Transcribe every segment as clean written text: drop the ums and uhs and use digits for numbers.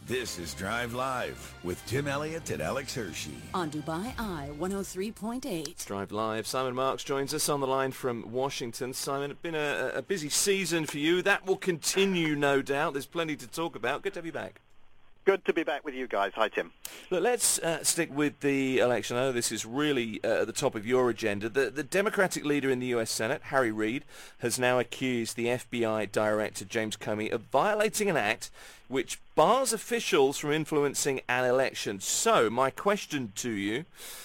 This is Drive Live with Tim Elliott and Alex Hershey. On Dubai Eye 103.8. Drive Live. Simon Marks joins us on the line from Washington. Simon, it's been a busy season for you. That will continue, no doubt. There's plenty to talk about. Good to have you back. Good to be back with you guys. Hi, Tim. Look, let's stick with the election. I know this is really at the top of your agenda. The Democratic leader in the U.S. Senate, Harry Reid, has now accused the FBI Director, James Comey, of violating an act which bars officials from influencing an election. So, my question to you,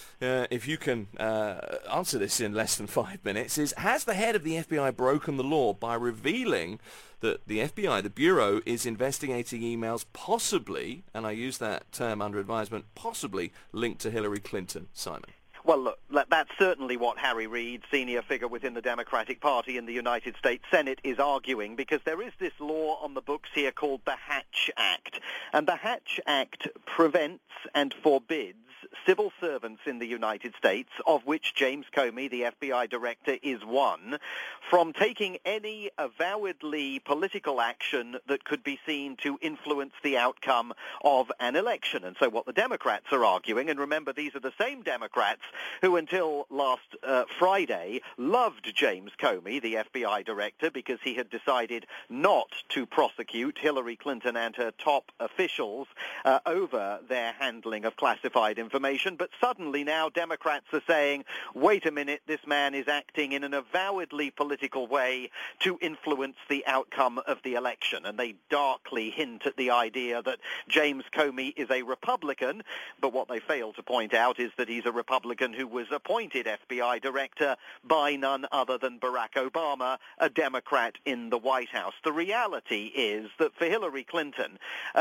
if you can answer this in less than 5 minutes, is has the head of the FBI broken the law by revealing that the FBI, the Bureau, is investigating emails possibly, and I use that term under advisement, possibly linked to Hillary Clinton, Simon? Well, look, that's certainly what Harry Reid, senior figure within the Democratic Party in the United States Senate, is arguing, because there is this law on the books here called the Hatch Act. And the Hatch Act prevents and forbids civil servants in the United States, of which James Comey, the FBI director, is one, from taking any avowedly political action that could be seen to influence the outcome of an election. And so what the Democrats are arguing, and remember these are the same Democrats who until last Friday loved James Comey, the FBI director, because he had decided not to prosecute Hillary Clinton and her top officials over their handling of classified information. But suddenly now Democrats are saying, wait a minute, this man is acting in an avowedly political way to influence the outcome of the election. And they darkly hint at the idea that James Comey is a Republican, but what they fail to point out is that he's a Republican who was appointed FBI director by none other than Barack Obama, a Democrat in the White House. The reality is that for Hillary Clinton,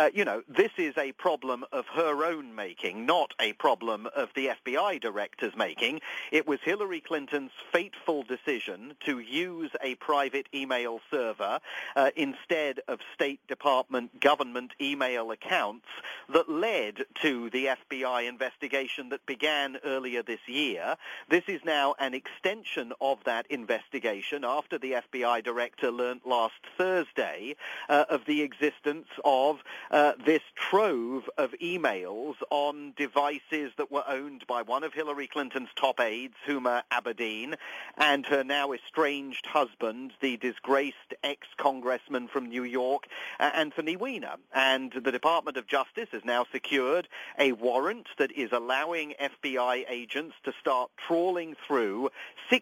this is a problem of her own making, not a problem of the FBI director's making. It was Hillary Clinton's fateful decision to use a private email server instead of State Department government email accounts that led to the FBI investigation that began earlier this year. This is now an extension of that investigation after the FBI director learnt last Thursday of the existence of this trove of emails on devices that were owned by one of Hillary Clinton's top aides, Huma Abedin, and her now estranged husband, the disgraced ex-congressman from New York, Anthony Weiner. And the Department of Justice has now secured a warrant that is allowing FBI agents to start trawling through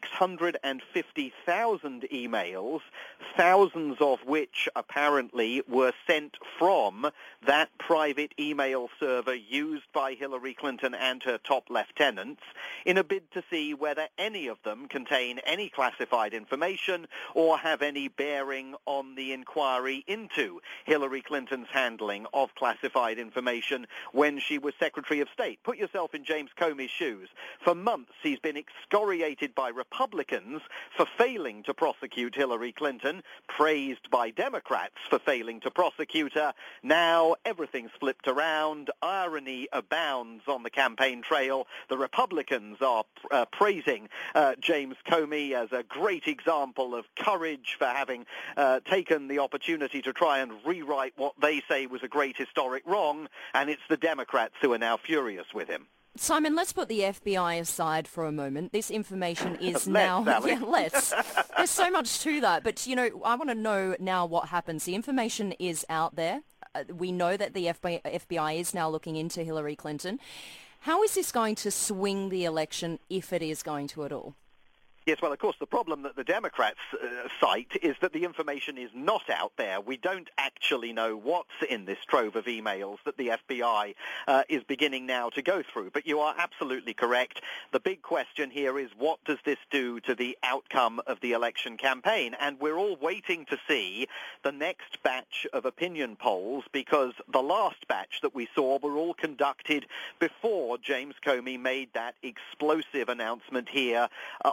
650,000 emails, thousands of which apparently were sent from that private email server used by Hillary Clinton and her top lieutenants, in a bid to see whether any of them contain any classified information or have any bearing on the inquiry into Hillary Clinton's handling of classified information when she was Secretary of State. Put yourself in James Comey's shoes. For months, he's been excoriated by Republicans for failing to prosecute Hillary Clinton, praised by Democrats for failing to prosecute her. Now everything's flipped around. Irony abounds on the campaign trail. The Republicans are praising James Comey as a great example of courage for having taken the opportunity to try and rewrite what they say was a great historic wrong, and it's the Democrats who are now furious with him. Simon, let's put the FBI aside for a moment. This information is now... Yeah, let's. There's so much to that. But, I want to know now what happens. The information is out there. We know that the FBI is now looking into Hillary Clinton. How is this going to swing the election, if it is going to at all? Yes, well, of course, the problem that the Democrats cite is that the information is not out there. We don't actually know what's in this trove of emails that the FBI is beginning now to go through. But you are absolutely correct. The big question here is, what does this do to the outcome of the election campaign? And we're all waiting to see the next batch of opinion polls, because the last batch that we saw were all conducted before James Comey made that explosive announcement here on Friday.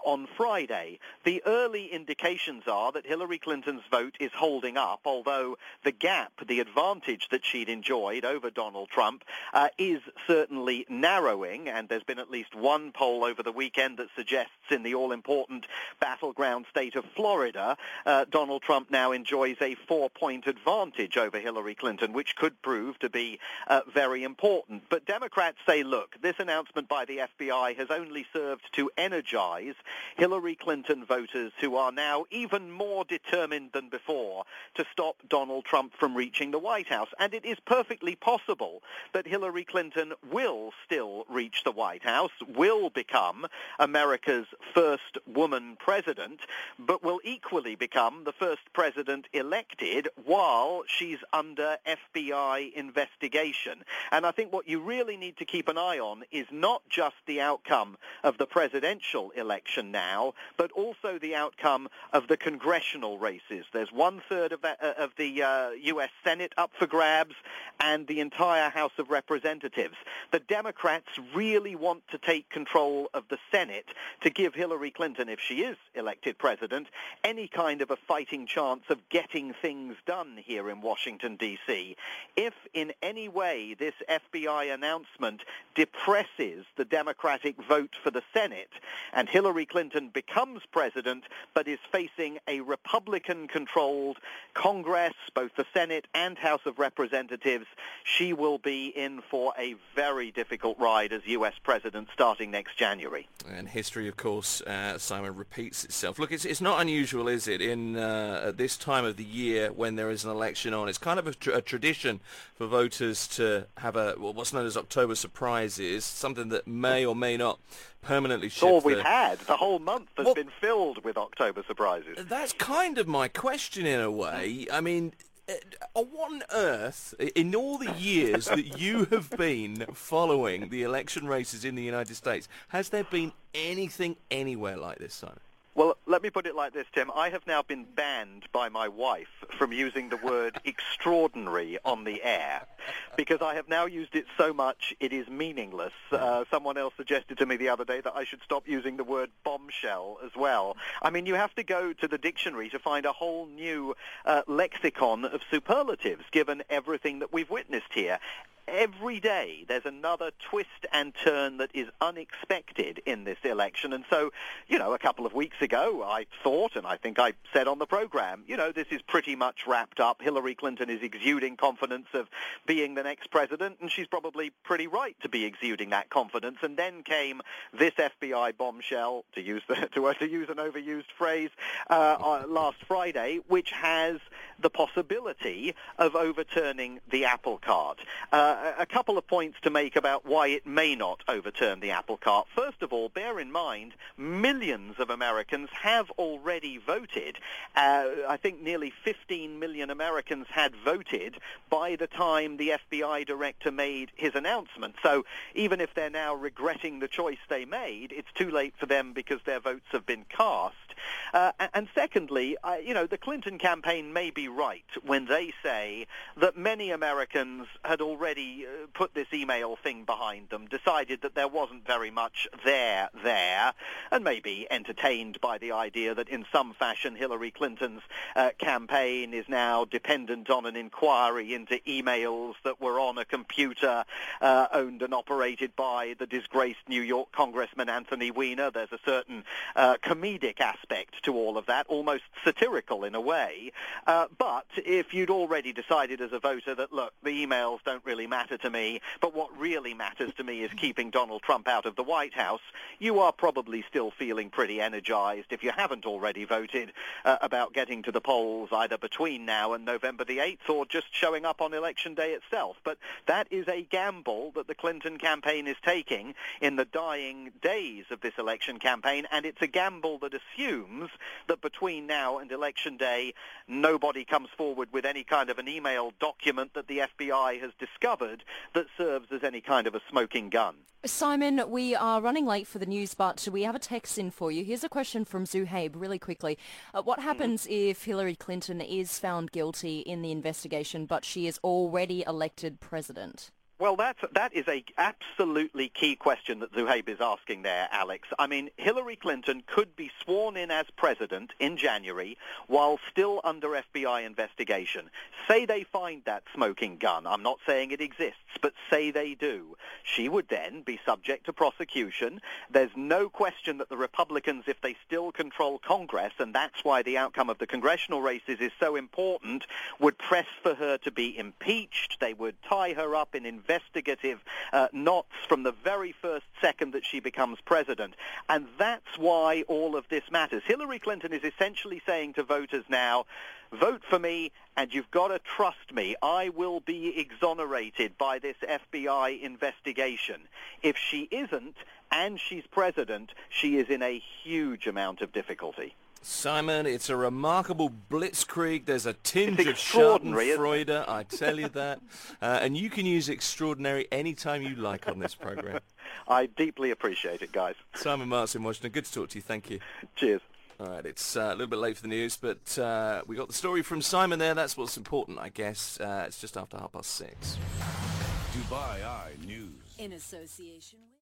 Friday, the early indications are that Hillary Clinton's vote is holding up, although the gap, the advantage that she'd enjoyed over Donald Trump is certainly narrowing, and there's been at least one poll over the weekend that suggests in the all-important battleground state of Florida, Donald Trump now enjoys a 4-point advantage over Hillary Clinton, which could prove to be very important. But Democrats say, look, this announcement by the FBI has only served to energize Hillary Clinton voters who are now even more determined than before to stop Donald Trump from reaching the White House. And it is perfectly possible that Hillary Clinton will still reach the White House, will become America's first woman president, but will equally become the first president elected while she's under FBI investigation. And I think what you really need to keep an eye on is not just the outcome of the presidential election now, but also the outcome of the congressional races. There's 1/3 of the U.S. Senate up for grabs and the entire House of Representatives. The Democrats really want to take control of the Senate to give Hillary Clinton, if she is elected president, any kind of a fighting chance of getting things done here in Washington, D.C. If in any way this FBI announcement depresses the Democratic vote for the Senate and Hillary Clinton becomes president but is facing a Republican-controlled Congress, both the Senate and House of Representatives, she will be in for a very difficult ride as U.S. president starting next January. And history, of course, Simon, repeats itself. Look, it's not unusual, is it, in at this time of the year when there is an election on. It's kind of a tradition for voters to have what's known as October surprises, something that may or may not permanently shift. All we've had. The whole month has been filled with October surprises. That's kind of my question in a way. I mean, what on earth, in all the years that you have been following the election races in the United States, has there been anything anywhere like this, Simon? Well, let me put it like this, Tim. I have now been banned by my wife from using the word extraordinary on the air because I have now used it so much it is meaningless. Someone else suggested to me the other day that I should stop using the word bombshell as well. I mean, you have to go to the dictionary to find a whole new lexicon of superlatives given everything that we've witnessed here. Every day there's another twist and turn that is unexpected in this election. And so, a couple of weeks ago I thought, and I think I said on the program, this is pretty much wrapped up. Hillary Clinton is exuding confidence of being the next president, and she's probably pretty right to be exuding that confidence. And then came this FBI bombshell, to use an overused phrase, last Friday, which has the possibility of overturning the apple cart. A couple of points to make about why it may not overturn the apple cart. First of all, bear in mind, millions of Americans have already voted. I think nearly 15 million Americans had voted by the time the FBI director made his announcement. So even if they're now regretting the choice they made, it's too late for them because their votes have been cast. And secondly, the Clinton campaign may be right when they say that many Americans had already put this email thing behind them, decided that there wasn't very much there, and maybe entertained by the idea that in some fashion Hillary Clinton's campaign is now dependent on an inquiry into emails that were on a computer owned and operated by the disgraced New York Congressman Anthony Weiner. There's a certain comedic aspect to all of that, almost satirical in a way. But if you'd already decided as a voter that, look, the emails don't really matter to me, but what really matters to me is keeping Donald Trump out of the White House, you are probably still feeling pretty energized if you haven't already voted about getting to the polls either between now and November the 8th or just showing up on Election Day itself. But that is a gamble that the Clinton campaign is taking in the dying days of this election campaign, and it's a gamble that assumes that between now and Election Day, nobody comes forward with any kind of an email document that the FBI has discovered that serves as any kind of a smoking gun. Simon, we are running late for the news, but we have a text in for you. Here's a question from Zuhaib, really quickly. What happens if Hillary Clinton is found guilty in the investigation, but she is already elected president? Well, that is a absolutely key question that Zuhaib is asking there, Alex. I mean, Hillary Clinton could be sworn in as president in January while still under FBI investigation. Say they find that smoking gun. I'm not saying it exists, but say they do. She would then be subject to prosecution. There's no question that the Republicans, if they still control Congress, and that's why the outcome of the congressional races is so important, would press for her to be impeached. They would tie her up in investigative knots from the very first second that she becomes president. And that's why all of this matters. Hillary Clinton is essentially saying to voters now, vote for me, and you've got to trust me. I will be exonerated by this FBI investigation. If she isn't, and she's president, she is in a huge amount of difficulty. Simon, it's a remarkable blitzkrieg. There's a tinge of schadenfreude, I tell you that. And you can use extraordinary anytime you like on this program. I deeply appreciate it, guys. Simon Marks in Washington, good to talk to you. Thank you. Cheers. All right, it's a little bit late for the news, but we got the story from Simon there. That's what's important, I guess. It's just after 6:30. Dubai Eye News. In association with...